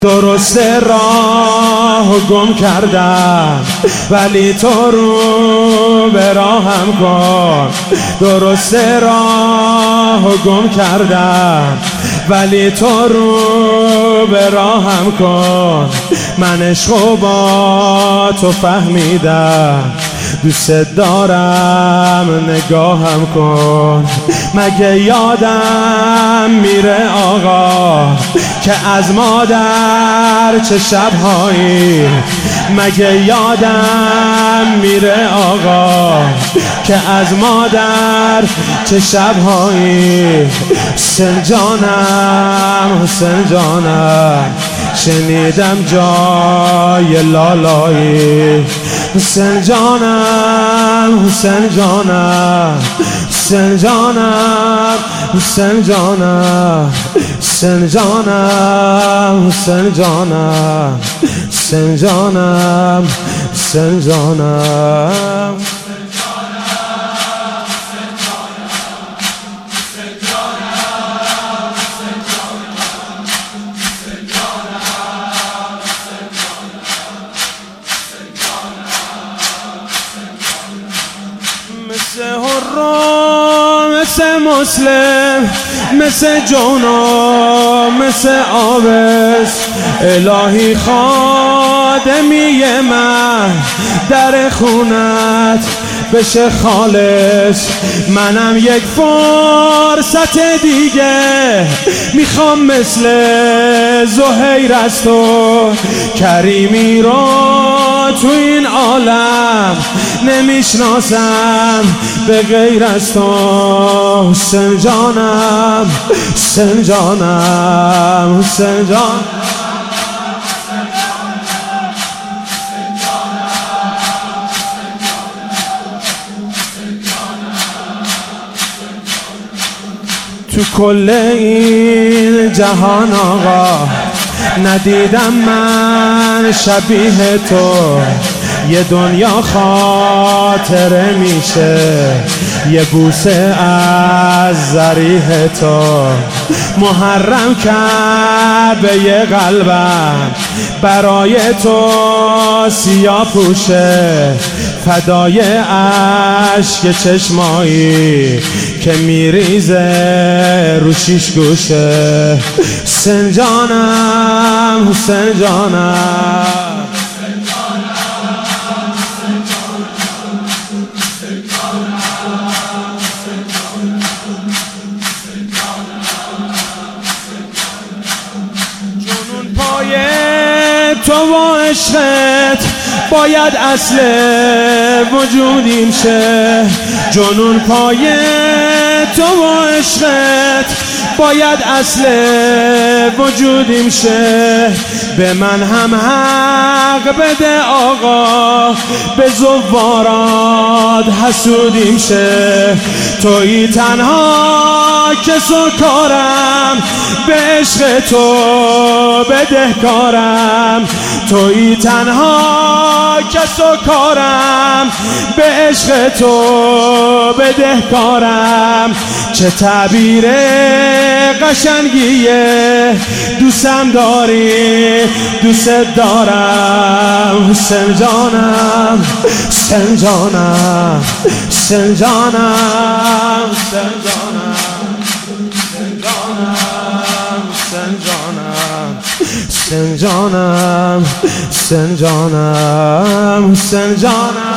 درست راه گم کردم ولی تو رو به راهم کن. درست راه گم کردم ولی تو رو به راهم کن. من عشقو با تو فهمیدم، دوست دارم نگاهم کن. مگه یادم میره آقا که از مادر چه شبهایی، مگه یادم میره آقا که از مادر چه شبهایی. حسین جانم حسین جانم شنیدم جای لالایی. حسین جانم حسین جانم حسین جانم حسین جانم حسین جانم حسین جانم حسین جانم حسین جانم مثل حرام مثل مسلم مثل جونا مثل آبس الهی خادمی من در خونت بشه خالص. منم یک فرصت دیگه میخوام مثل زهیر از تو، کریمی رو تو این عالم نمیشناسم به غیر از تو. حسین جانم حسین جانم حسین جانم تو کل این جهان آقا ندیدم من شبیه تو. یه دنیا خاطره میشه یه بوسه از ضریح تو. محرم کعبه یه قلبم برای تو سیاه پوشه، فدای عشق چشمایی که میریزه رو شیش گوشه. حسین جانم حسین جانم جنون پای تو و عشقت باید اصل وجودیم شه. جنون پای تو و عشقت باید اصل وجودیم شه. به من هم حق بده آقا به زوارات حسودیم شه. تویی تنها کس و کارم به عشق تو بدهکارم. تویی تنها کس و کارم به عشق تو بدهکارم. چه تعبیر قشنگیه دوستم داری دوست دارم. حسین جانم حسین جانم حسین جانم حسین جانم حسین جانم حسین جانم حسین جانم حسین جانم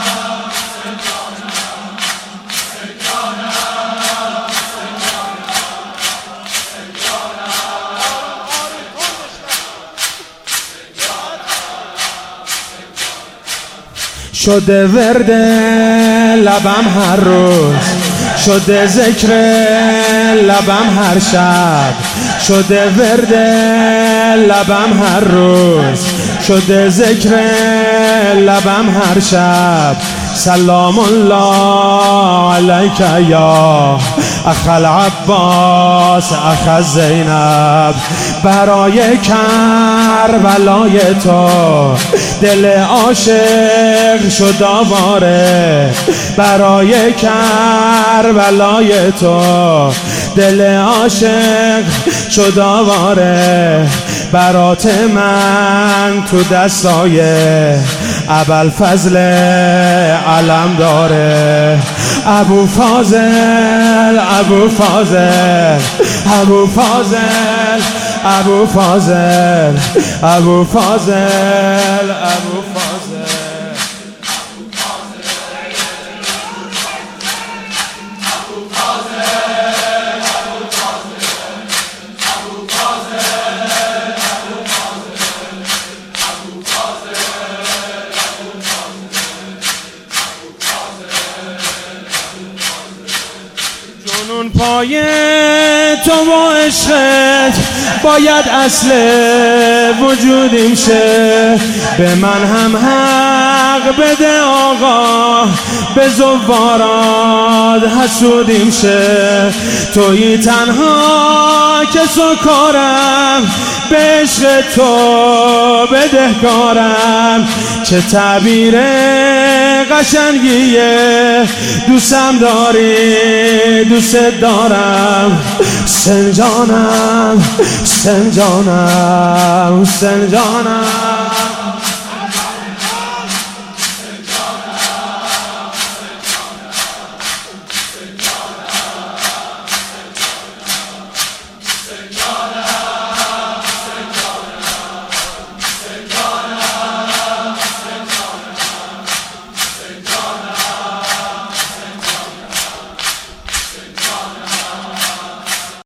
شده ورد لبم هر روز، شده ذکر لبم هر شب. شده ورد لبم هر روز، شده ذکر لبم هر شب. سلام الله علیک یا اخ العباس اخ زینب. برای کربلای تو دل عاشق شد آواره. برای کربلای تو دل عاشق شد آواره. برات من تو دستای ابوالفضل علم داره. ابوفاضل ابوفاضل ابوفاضل ابوفاضل ابوفاضل ابوفاضل. جنون پای تو و عشقت باید اصل وجودیم شه. به من هم حق بده آقا، به زوارات حسودیم شه. تویی تنها کس و کارم، به عشق تو بدهکارم. چه تعبیر قشنگیه، دوستم داری دوست دارم. سنجانم سنجانم سنجانم.